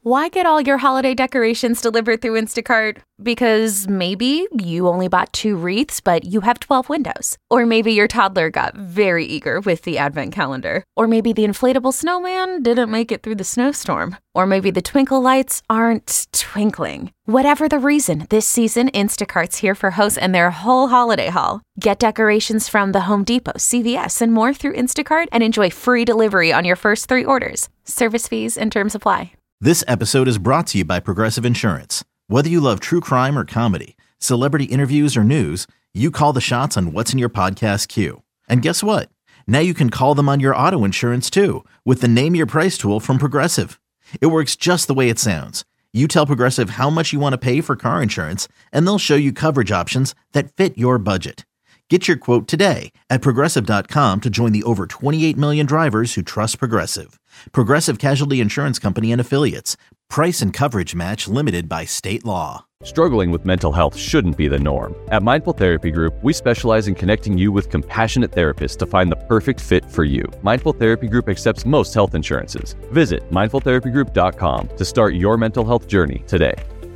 Why get all your holiday decorations delivered through Instacart? Because maybe you only bought 2 wreaths, but you have 12 windows. Or maybe your toddler got very eager with the advent calendar. Or maybe the inflatable snowman didn't make it through the snowstorm. Or maybe the twinkle lights aren't twinkling. Whatever the reason, this season, Instacart's here for hosts and their whole holiday haul. Get decorations from the Home Depot, CVS, and more through Instacart and enjoy free delivery on your first 3 orders. Service fees and terms apply. This episode is brought to you by Progressive Insurance. Whether you love true crime or comedy, celebrity interviews or news, you call the shots on what's in your podcast queue. And guess what? Now you can call them on your auto insurance too with the Name Your Price tool from Progressive. It works just the way it sounds. You tell Progressive how much you want to pay for car insurance, and they'll show you coverage options that fit your budget. Get your quote today at Progressive.com to join the over 28 million drivers who trust Progressive. Progressive Casualty Insurance Company and Affiliates. Price and coverage match limited by state law. Struggling with mental health shouldn't be the norm. At Mindful Therapy Group, we specialize in connecting you with compassionate therapists to find the perfect fit for you. Mindful Therapy Group accepts most health insurances. Visit mindfultherapygroup.com to start your mental health journey today.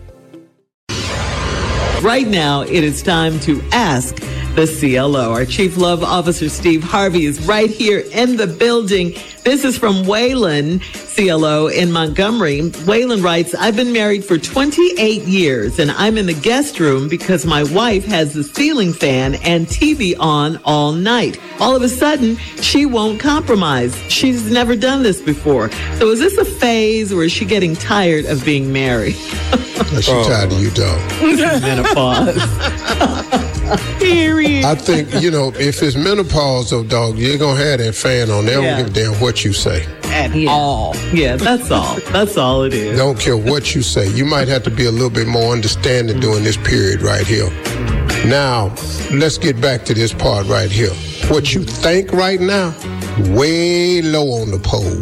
Right now, it is time to ask the CLO. Our Chief Love Officer, Steve Harvey, is right here in the building. This is from Waylon, CLO in Montgomery. Waylon writes, I've been married for 28 years, and I'm in the guest room because my wife has the ceiling fan and TV on all night. All of a sudden, she won't compromise. She's never done this before. So is this a phase, or is she getting tired of being married? She's tired of you, dog. Menopause. Period. I think, if it's menopause, though, dog, you're going to have that fan on. They don't give a damn what you say. At all. Yeah, that's all. That's all it is. Don't care what you say. You might have to be a little bit more understanding during this period right here. Now, let's get back to this part right here. What you think right now, way low on the pole.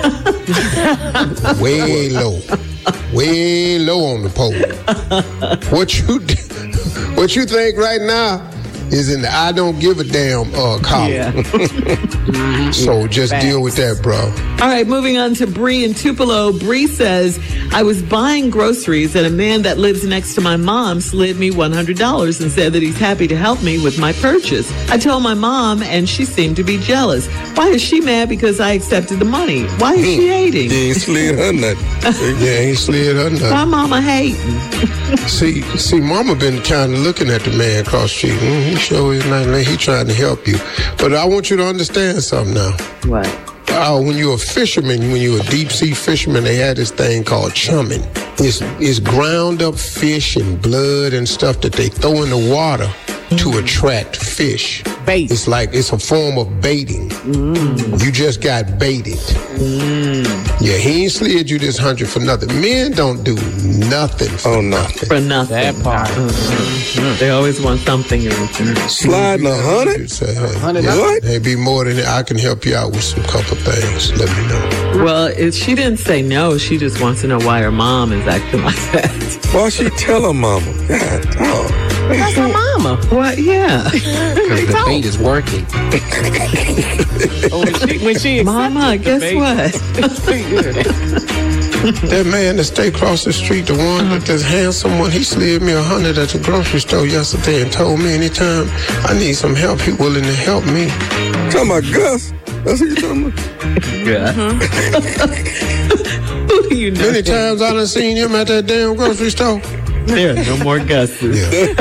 Way low. Way low on the pole. What you think right now is in the I don't give a damn column. Yeah. So just deal with that, bro. All right, moving on to Bree in Tupelo. Bree says, I was buying groceries and a man that lives next to my mom slid me $100 and said that he's happy to help me with my purchase. I told my mom and she seemed to be jealous. Why is she mad because I accepted the money? Why is she hating? He ain't slid her nothing. Yeah, he ain't slid her nothing. Why mama hating? See, mama been kind of looking at the man across the street. He sure is not. He trying to help you. But I want you to understand something now. What? When you're a fisherman, when you're a deep sea fisherman, they had this thing called chumming. It's ground up fish and blood and stuff that they throw in the water to attract fish. Bait. It's a form of baiting. You just got baited. Yeah, he ain't slid you this 100 for nothing. Men don't do nothing for nothing. For nothing. That part. They always want something in return. Sliding 100? Say, hey, What? Hey, be more than that. I can help you out with some couple things. Let me know. Well, she didn't say no. She just wants to know why her mom is acting like that. Why she tell her mama? God, dog. That's her mama. What? Yeah. Because the bait is working. when she Mama, guess what? That man that stay across the street, the one that's handsome one, he slid me 100 at the grocery store yesterday and told me anytime I need some help, he willing to help me. Talking about Gus? That's what you talking about? Yeah. Who do you know? Many times I done seen him at that damn grocery store. There are no more Gus's. Yeah.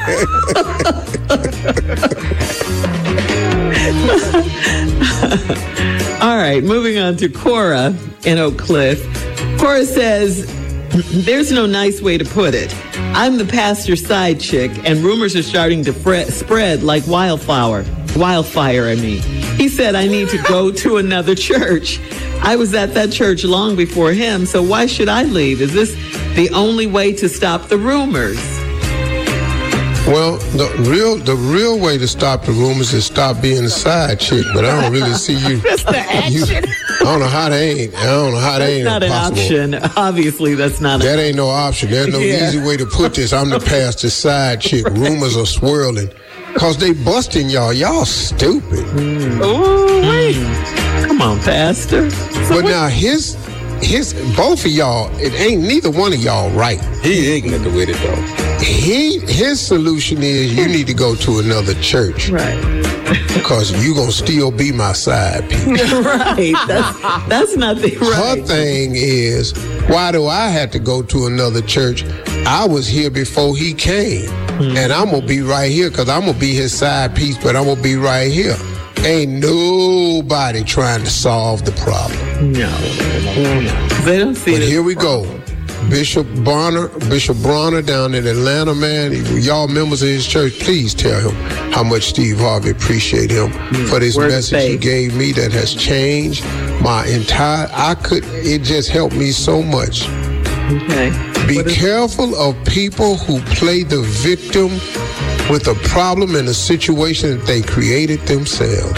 All right, moving on to Cora in Oak Cliff. Cora says, there's no nice way to put it. I'm the pastor's side chick, and rumors are starting to spread like wildfire. He said I need to go to another church. I was at that church long before him, so why should I leave? Is this the only way to stop the rumors? Well, the real way to stop the rumors is stop being a side chick, but I don't really see you. That's the action. I don't know how that ain't. That's not an option. Obviously, that's not That ain't no option. There's no easy way to put this. I'm the pastor's side chick. Rumors are swirling. Because they busting y'all. Y'all stupid. Oh, wait. Come on, Pastor. But now his both of y'all, it ain't neither one of y'all right. He ignorant with it though. His solution is you need to go to another church. Right. Because you gonna still be my side piece. Right. That's not the right. Her thing is, why do I have to go to another church? I was here before he came. And I'm gonna be right here because I'm gonna be his side piece, but I'm gonna be right here. Ain't nobody trying to solve the problem. No. They don't see it. But here we go. Bishop Bronner down in Atlanta, man. Y'all members of his church, please tell him how much Steve Harvey appreciate him for this message he gave me that has changed my entire. It just helped me so much. Okay. Be careful of people who play the victim with a problem in a situation that they created themselves.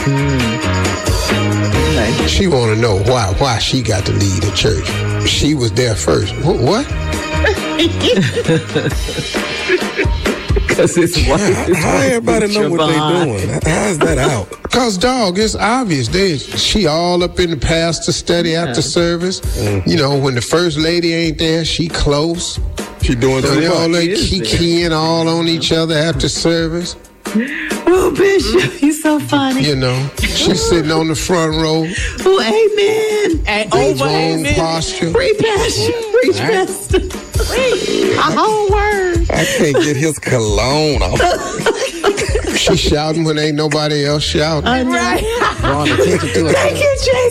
Okay. She want to know why she got to lead the church. She was there first. What? Because it's what? How everybody know what they doing? How's that out? Because, dog, it's obvious. She all up in the pastor study after service. You know, when the first lady ain't there, she close. She doing So they too all much. like kikiing all on each other after service. Oh, Bishop, you're so funny. You know, she's sitting on the front row. Oh, amen. And His over own amen. posture. Free passion. Free passion. A whole word. I can't get his cologne off. She shouting when ain't nobody else shouting. Right. Drawing attention to it. Thank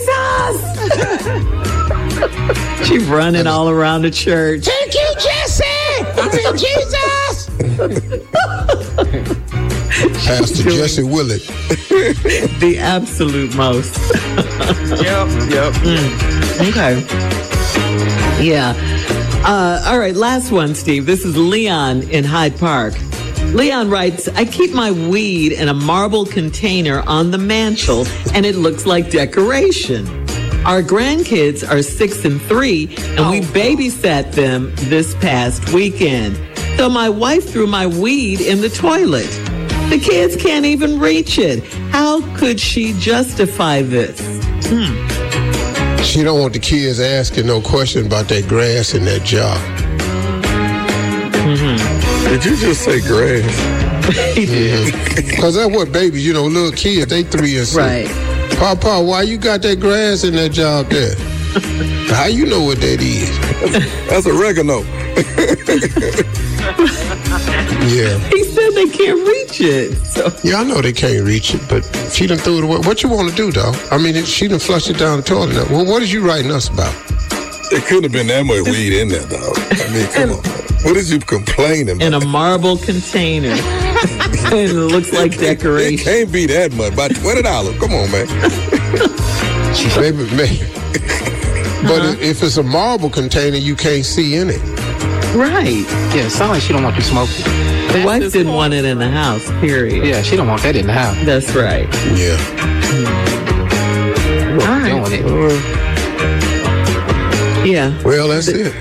you, Jesus. She's running all around the church. Thank you, Jesse! Thank Jesus! Pastor Jesse Willett. The absolute most. Yep. Okay. Yeah. All right, last one, Steve. This is Leon in Hyde Park. Leon writes, I keep my weed in a marble container on the mantle, and it looks like decoration. Our grandkids are 6 and 3, and we babysat them this past weekend. So my wife threw my weed in the toilet. The kids can't even reach it. How could she justify this? She don't want the kids asking no question about that grass in that jar. Did you just say grass? He did. Because that's what babies, you know, little kids, they 3 and 6. Right. Papa, why you got that grass in that jar up there? How you know what that is? That's oregano. Yeah. He said they can't reach it. So Yeah, I know they can't reach it, but she done threw it away. What you want to do, though? I mean, she done flushed it down the toilet. Well, what is you writing us about? It couldn't have been that much weed in there, dog. I mean, come on. What is you complaining about? in a marble container. And it looks like It decoration. can't be that much. About $20. Come on, man. Maybe. But if it's a marble container, you can't see in it. Right. Yeah, it sounds like she don't want you smoking. The wife didn't want it in the house, period. Yeah, she don't want that in the house. That's right. Yeah. All right. Doing it. Yeah. Well, that's it.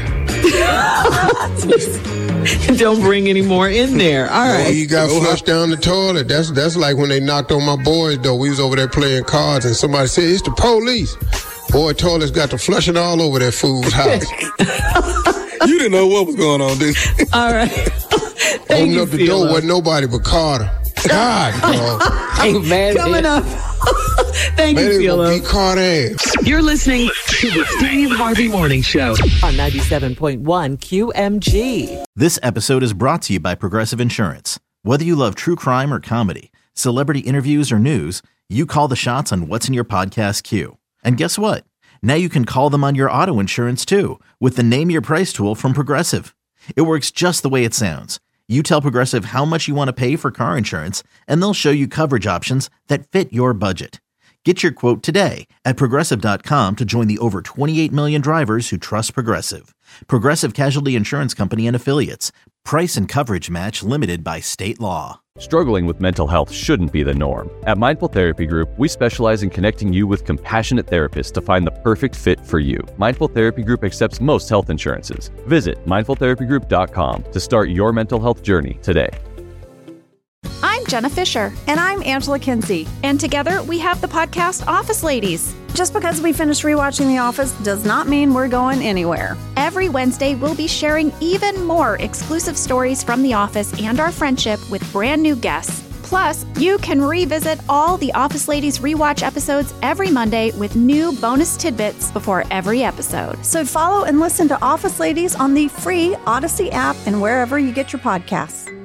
Don't bring any more in there. All Well, right. you got flushed down the toilet. That's like when they knocked on my boys' door. We was over there playing cards, and somebody said, it's the police. Boy, toilets got the flushing all over that fool's house. You didn't know what was going on, did you? All right. Thank Opened you, up the door, CeeLo. wasn't nobody but Carter. God, dog. Ain't mad at Coming it. up. Thank Man, you, they gonna CeeLo. beat Carter ass. You're listening to the Steve Harvey Morning Show on 97.1 QMG. This episode is brought to you by Progressive Insurance. Whether you love true crime or comedy, celebrity interviews or news, you call the shots on what's in your podcast queue. And guess what? Now you can call them on your auto insurance too with the Name Your Price tool from Progressive. It works just the way it sounds. You tell Progressive how much you want to pay for car insurance, and they'll show you coverage options that fit your budget. Get your quote today at Progressive.com to join the over 28 million drivers who trust Progressive. Progressive Casualty Insurance Company and Affiliates. Price and coverage match limited by state law. Struggling with mental health shouldn't be the norm. At Mindful Therapy Group, we specialize in connecting you with compassionate therapists to find the perfect fit for you. Mindful Therapy Group accepts most health insurances. Visit mindfultherapygroup.com to start your mental health journey today. I'm Jenna Fisher. And I'm Angela Kinsey. And together we have the podcast Office Ladies. Just because we finished rewatching The Office does not mean we're going anywhere. Every Wednesday, we'll be sharing even more exclusive stories from The Office and our friendship with brand new guests. Plus, you can revisit all the Office Ladies rewatch episodes every Monday with new bonus tidbits before every episode. So follow and listen to Office Ladies on the free Odyssey app and wherever you get your podcasts.